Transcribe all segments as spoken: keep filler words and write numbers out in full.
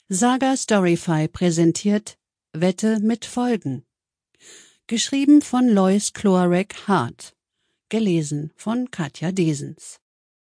Saga Storyfy präsentiert Wette mit Folgen. Geschrieben von Lois Cloarec Hart. Gelesen von Katja Desens.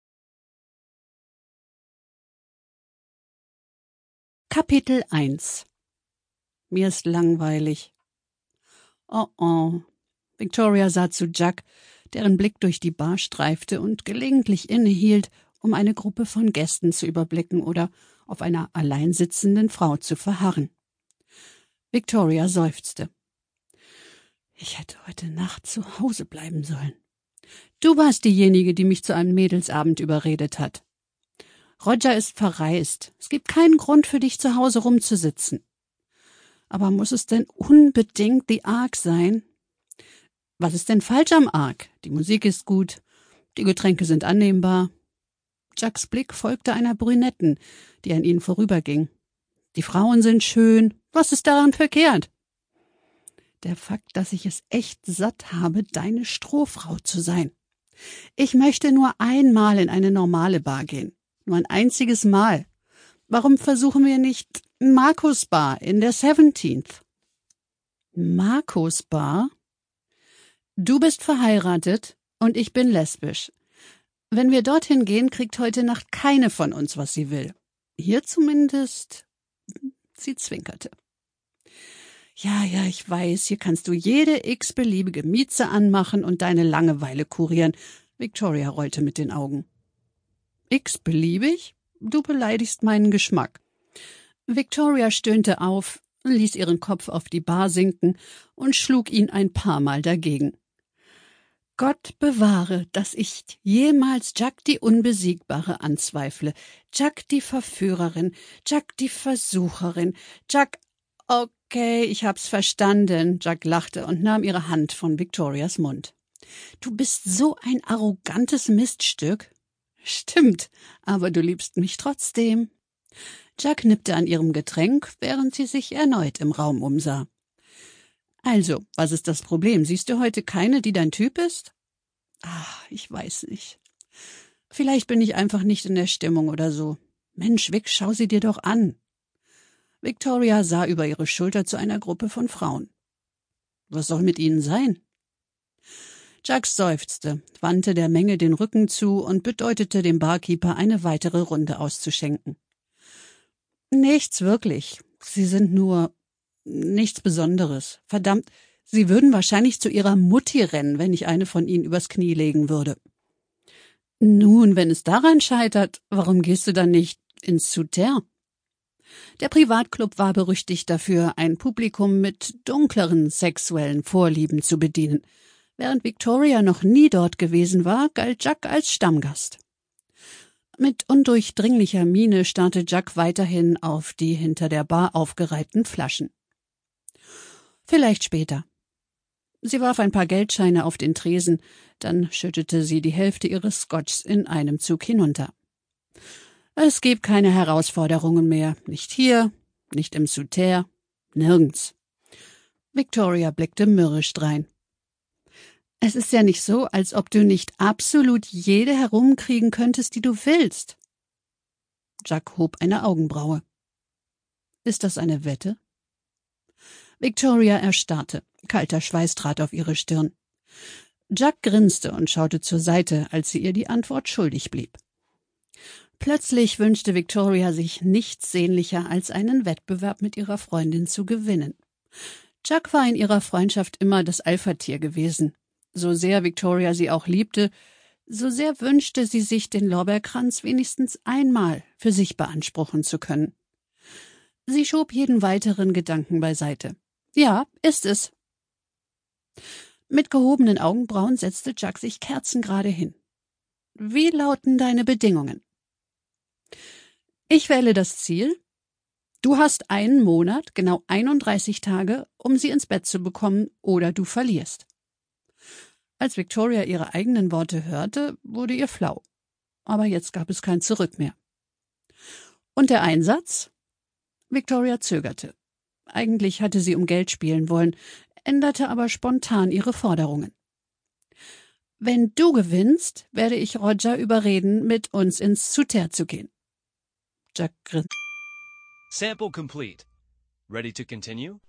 Kapitel eins. Mir ist langweilig. Oh oh. Victoria sah zu Jack, deren Blick durch die Bar streifte und gelegentlich innehielt, um eine Gruppe von Gästen zu überblicken oder auf einer allein sitzenden Frau zu verharren. Victoria seufzte. Ich hätte heute Nacht zu Hause bleiben sollen. Du warst diejenige, die mich zu einem Mädelsabend überredet hat. Roger ist verreist. Es gibt keinen Grund für dich, zu Hause rumzusitzen. Aber muss es denn unbedingt The Ark sein? Was ist denn falsch am Ark? Die Musik ist gut, die Getränke sind annehmbar. Jacks Blick folgte einer Brünetten, die an ihnen vorüberging. Die Frauen sind schön. Was ist daran verkehrt? Der Fakt, dass ich es echt satt habe, deine Strohfrau zu sein. Ich möchte nur einmal in eine normale Bar gehen. Nur ein einziges Mal. Warum versuchen wir nicht Markus Bar in der Seventeenth? Markus Bar? Du bist verheiratet und ich bin lesbisch. Wenn wir dorthin gehen, kriegt heute Nacht keine von uns, was sie will. Hier zumindest. Sie zwinkerte. Ja, ja, ich weiß, hier kannst du jede x-beliebige Mieze anmachen und deine Langeweile kurieren. Victoria rollte mit den Augen. X-beliebig? Du beleidigst meinen Geschmack. Victoria stöhnte auf, ließ ihren Kopf auf die Bar sinken und schlug ihn ein paar Mal dagegen. Gott bewahre, dass ich jemals Jack die Unbesiegbare anzweifle. Jack die Verführerin, Jack die Versucherin, Jack... Okay, ich hab's verstanden. Jack lachte und nahm ihre Hand von Victorias Mund. Du bist so ein arrogantes Miststück. Stimmt, aber du liebst mich trotzdem. Jack nippte an ihrem Getränk, während sie sich erneut im Raum umsah. Also, was ist das Problem? Siehst du heute keine, die dein Typ ist? Ach, ich weiß nicht. Vielleicht bin ich einfach nicht in der Stimmung oder so. Mensch, Vic, schau sie dir doch an. Victoria sah über ihre Schulter zu einer Gruppe von Frauen. Was soll mit ihnen sein? Jack seufzte, wandte der Menge den Rücken zu und bedeutete dem Barkeeper, eine weitere Runde auszuschenken. Nichts wirklich. Sie sind nur nichts Besonderes. Verdammt, sie würden wahrscheinlich zu ihrer Mutti rennen, wenn ich eine von ihnen übers Knie legen würde. Nun, wenn es daran scheitert, warum gehst du dann nicht ins Souterrain? Der Privatclub war berüchtigt dafür, ein Publikum mit dunkleren sexuellen Vorlieben zu bedienen. Während Victoria noch nie dort gewesen war, galt Jack als Stammgast. Mit undurchdringlicher Miene starrte Jack weiterhin auf die hinter der Bar aufgereihten Flaschen. Vielleicht später. Sie warf ein paar Geldscheine auf den Tresen, dann schüttete sie die Hälfte ihres Scotchs in einem Zug hinunter. Es gibt keine Herausforderungen mehr, nicht hier, nicht im Souterrain, nirgends. Victoria blickte mürrisch drein. Es ist ja nicht so, als ob du nicht absolut jede herumkriegen könntest, die du willst. Jack hob eine Augenbraue. Ist das eine Wette? Victoria erstarrte. Kalter Schweiß trat auf ihre Stirn. Jack grinste und schaute zur Seite, als sie ihr die Antwort schuldig blieb. Plötzlich wünschte Victoria sich nichts sehnlicher, als einen Wettbewerb mit ihrer Freundin zu gewinnen. Jack war in ihrer Freundschaft immer das Alpha-Tier gewesen. So sehr Victoria sie auch liebte, so sehr wünschte sie sich, den Lorbeerkranz wenigstens einmal für sich beanspruchen zu können. Sie schob jeden weiteren Gedanken beiseite. Ja, ist es. Mit gehobenen Augenbrauen setzte Jack sich kerzengerade hin. Wie lauten deine Bedingungen? Ich wähle das Ziel. Du hast einen Monat, genau einunddreißig Tage, um sie ins Bett zu bekommen, oder du verlierst. Als Victoria ihre eigenen Worte hörte, wurde ihr flau. Aber jetzt gab es kein Zurück mehr. Und der Einsatz? Victoria zögerte. Eigentlich hatte sie um Geld spielen wollen, änderte aber spontan ihre Forderungen. Wenn du gewinnst, werde ich Roger überreden, mit uns ins Souterrain zu gehen. Jack grinste. Sample complete. Ready to continue?